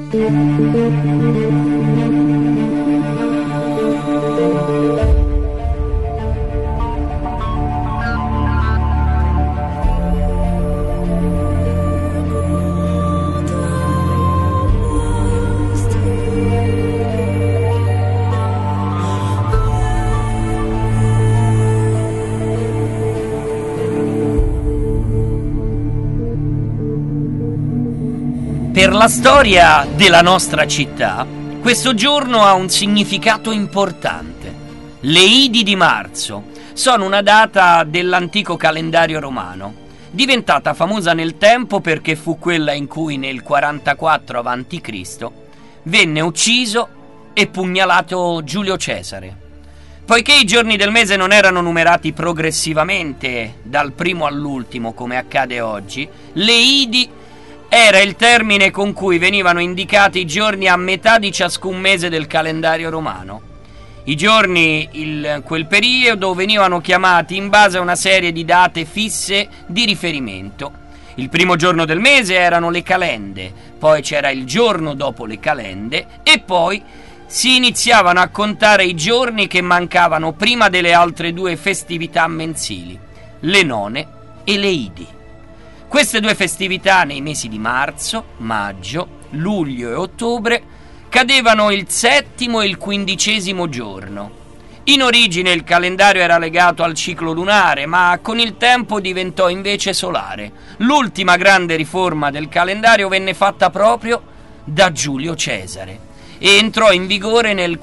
Per la storia della nostra città, questo giorno ha un significato importante. Le Idi di marzo sono una data dell'antico calendario romano, diventata famosa nel tempo perché fu quella in cui nel 44 a.C. venne ucciso e pugnalato Giulio Cesare. Poiché i giorni del mese non erano numerati progressivamente dal primo all'ultimo come accade oggi, le Idi era il termine con cui venivano indicati i giorni a metà di ciascun mese del calendario romano. I giorni in quel periodo venivano chiamati in base a una serie di date fisse di riferimento. Il primo giorno del mese erano le calende, poi c'era il giorno dopo le calende e poi si iniziavano a contare i giorni che mancavano prima delle altre due festività mensili, le none e le Idi. Queste due festività nei mesi di marzo, maggio, luglio e ottobre cadevano il 7° e il 15° giorno. In origine il calendario era legato al ciclo lunare, ma con il tempo diventò invece solare. L'ultima grande riforma del calendario venne fatta proprio da Giulio Cesare e entrò in vigore nel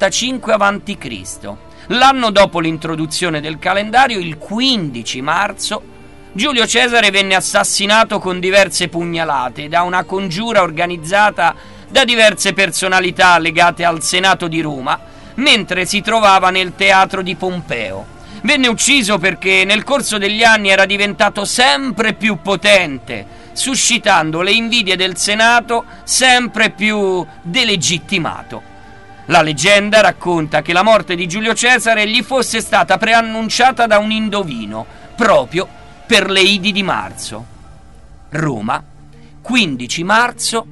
45 a.C. L'anno dopo l'introduzione del calendario, il 15 marzo, Giulio Cesare venne assassinato con diverse pugnalate da una congiura organizzata da diverse personalità legate al Senato di Roma, mentre si trovava nel teatro di Pompeo. Venne ucciso perché nel corso degli anni era diventato sempre più potente, suscitando le invidie del Senato sempre più delegittimato. La leggenda racconta che la morte di Giulio Cesare gli fosse stata preannunciata da un indovino, proprio per le Idi di marzo. Roma, 15 marzo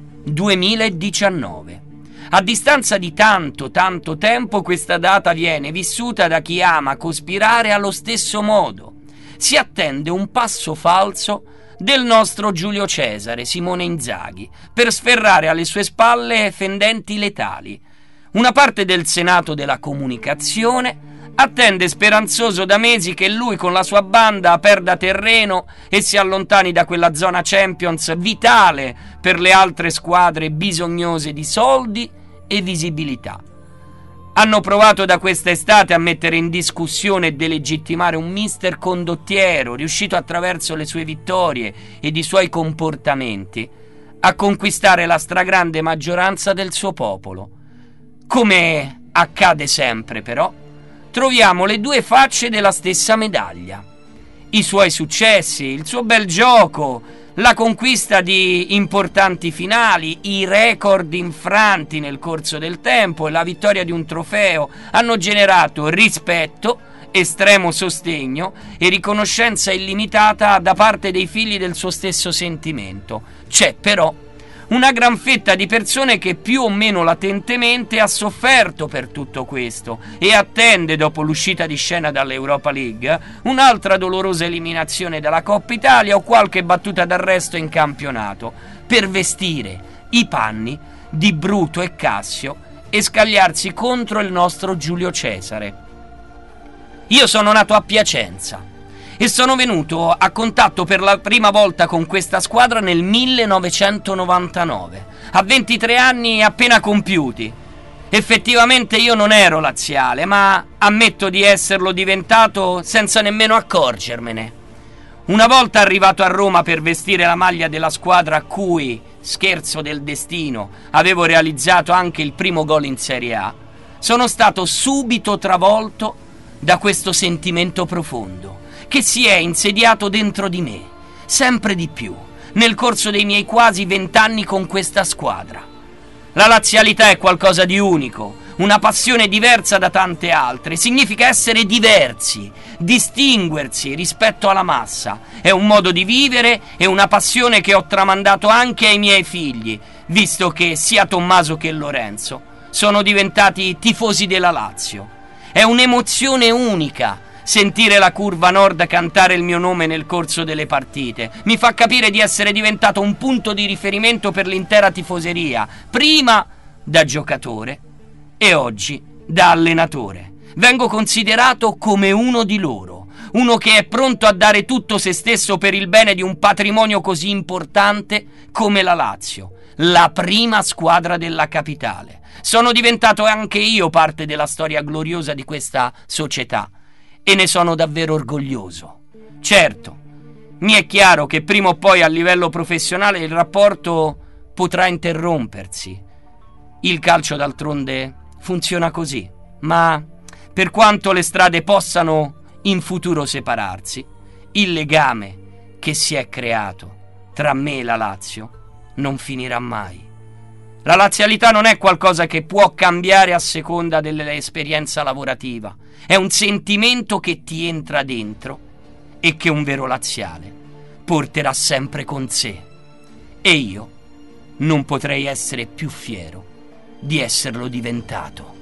2019. A distanza di tanto tempo questa data viene vissuta da chi ama cospirare allo stesso modo. Si attende un passo falso del nostro Giulio Cesare, Simone Inzaghi, per sferrare alle sue spalle fendenti letali. Una parte del Senato della comunicazione attende speranzoso da mesi che lui con la sua banda perda terreno e si allontani da quella zona Champions vitale per le altre squadre bisognose di soldi e visibilità. Hanno provato da quest'estate a mettere in discussione e delegittimare un mister condottiero, riuscito attraverso le sue vittorie ed i suoi comportamenti a conquistare la stragrande maggioranza del suo popolo. Come accade sempre però, troviamo le due facce della stessa medaglia. I suoi successi, il suo bel gioco, la conquista di importanti finali, i record infranti nel corso del tempo e la vittoria di un trofeo hanno generato rispetto, estremo sostegno e riconoscenza illimitata da parte dei figli del suo stesso sentimento. C'è però una gran fetta di persone che più o meno latentemente ha sofferto per tutto questo e attende, dopo l'uscita di scena dall'Europa League, un'altra dolorosa eliminazione dalla Coppa Italia o qualche battuta d'arresto in campionato per vestire i panni di Bruto e Cassio e scagliarsi contro il nostro Giulio Cesare. Io sono nato a Piacenza e sono venuto a contatto per la prima volta con questa squadra nel 1999, a 23 anni appena compiuti. Effettivamente io non ero laziale, ma ammetto di esserlo diventato senza nemmeno accorgermene. Una volta arrivato a Roma per vestire la maglia della squadra a cui, scherzo del destino, avevo realizzato anche il primo gol in Serie A, sono stato subito travolto da questo sentimento profondo che si è insediato dentro di me, sempre di più, nel corso dei miei quasi 20 anni con questa squadra. La lazialità è qualcosa di unico, una passione diversa da tante altre, significa essere diversi, distinguersi rispetto alla massa, è un modo di vivere e una passione che ho tramandato anche ai miei figli, visto che sia Tommaso che Lorenzo sono diventati tifosi della Lazio. È un'emozione unica sentire la curva nord cantare il mio nome nel corso delle partite. Mi fa capire di essere diventato un punto di riferimento per l'intera tifoseria, prima da giocatore e oggi da allenatore. Vengo considerato come uno di loro, uno che è pronto a dare tutto se stesso per il bene di un patrimonio così importante come la Lazio, la prima squadra della capitale. Sono diventato anche io parte della storia gloriosa di questa società e ne sono davvero orgoglioso. Certo, mi è chiaro che prima o poi a livello professionale il rapporto potrà interrompersi. Il calcio d'altronde funziona così, ma per quanto le strade possano in futuro separarsi, il legame che si è creato tra me e la Lazio non finirà mai. La lazialità non è qualcosa che può cambiare a seconda dell'esperienza lavorativa, è un sentimento che ti entra dentro e che un vero laziale porterà sempre con sé. E io non potrei essere più fiero di esserlo diventato.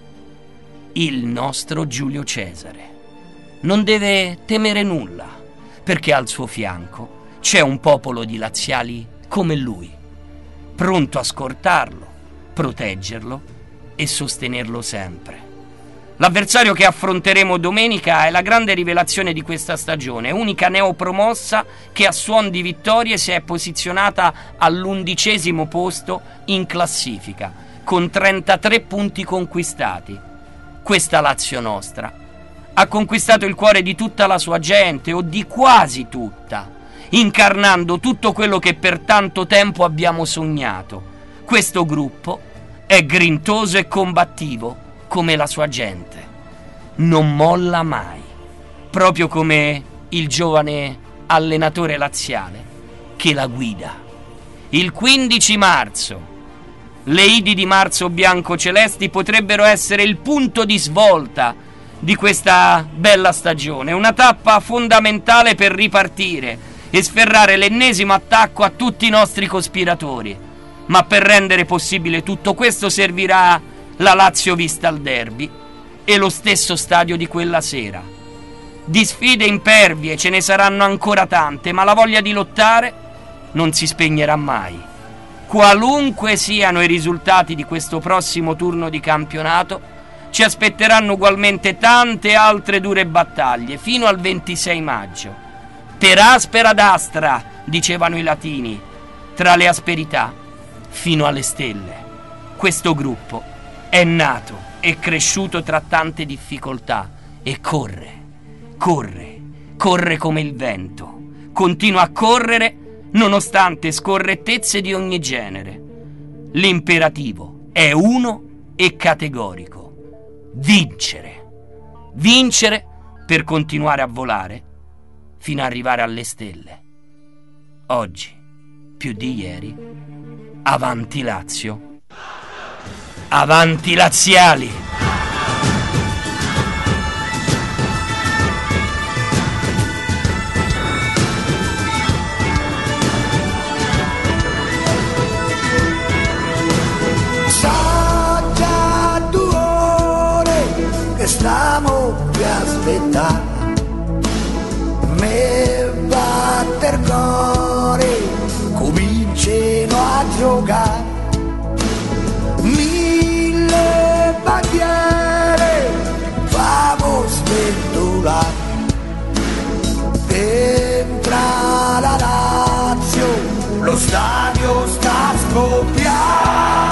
Il nostro Giulio Cesare non deve temere nulla, perché al suo fianco c'è un popolo di laziali come lui, pronto a scortarlo, proteggerlo e sostenerlo sempre. L'avversario che affronteremo domenica è la grande rivelazione di questa stagione, unica neopromossa che a suon di vittorie si è posizionata all'11° posto in classifica, con 33 punti conquistati. Questa Lazio nostra ha conquistato il cuore di tutta la sua gente, o di quasi tutta, incarnando tutto quello che per tanto tempo abbiamo sognato. Questo gruppo è grintoso e combattivo come la sua gente. Non molla mai, proprio come il giovane allenatore laziale che la guida. Il 15 marzo, le Idi di Marzo bianco-celesti potrebbero essere il punto di svolta di questa bella stagione, una tappa fondamentale per ripartire e sferrare l'ennesimo attacco a tutti i nostri cospiratori. Ma per rendere possibile tutto questo servirà la Lazio vista al derby e lo stesso stadio di quella sera. Di sfide impervie ce ne saranno ancora tante, ma la voglia di lottare non si spegnerà mai. Qualunque siano i risultati di questo prossimo turno di campionato, ci aspetteranno ugualmente tante altre dure battaglie fino al 26 maggio. Per aspera d'astra, dicevano i latini, tra le asperità fino alle stelle. Questo gruppo è nato e cresciuto tra tante difficoltà e corre come il vento. Continua a correre nonostante scorrettezze di ogni genere. L'imperativo è uno e categorico: vincere per continuare a volare fino ad arrivare alle stelle. Oggi, più di ieri, avanti Lazio, avanti laziali! Stiamo qui a aspettare, me batter cuore, cominciano a giocare, 1000 bandiere, famo sventolare, dentro la Lazio, lo stadio sta a scoppiare.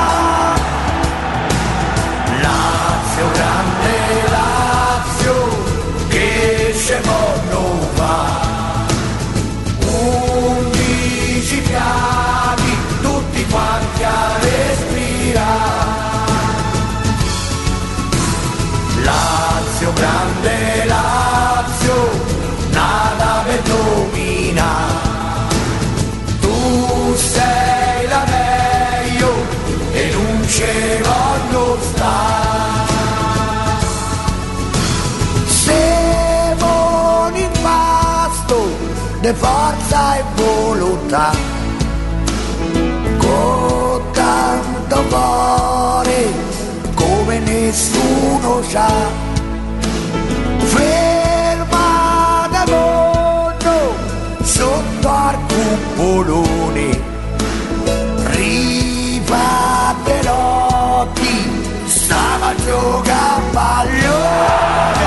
Grande Lazio che ce non va, 11 piani tutti quanti a respirare. Lazio, grande Lazio, nada per dominare, tu sei la meglio e non ce voglio stare. De forza e volontà. tanto cuore come nessuno sa. Fermata mondo sotto al cupolone, rifatte notti, stava a giocare a pallone.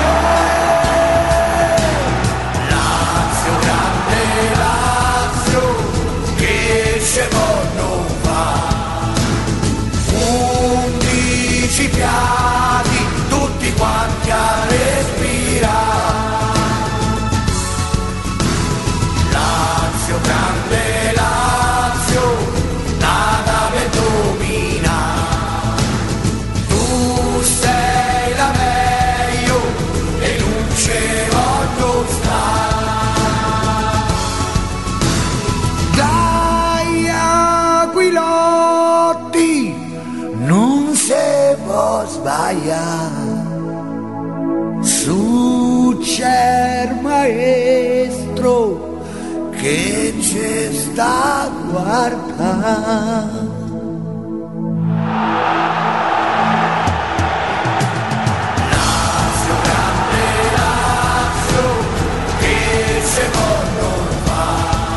Lazio, grande Lazio, che ce non fa. 11 piedi, tutti quanti a respirare. Lazio, grande Lazio, nada per dominare. Tu sei la meglio e non ce voglio stare. Dai Aquilotti, non se può sbagliare. Su c'è il maestro che ci sta a guardare. Lazio, grande Lazio, che ce non fa.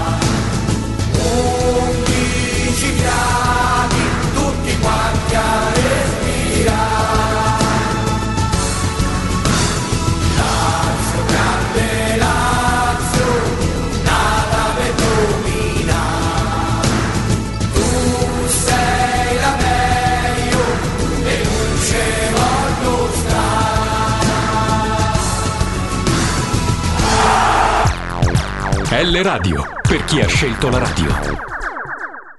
11 gradi, tutti quanti a respirare. Lazio, grande Lazio, nada per dominare. Tu sei la meglio e non ce voglio stare. L Radio, per chi ha scelto la radio.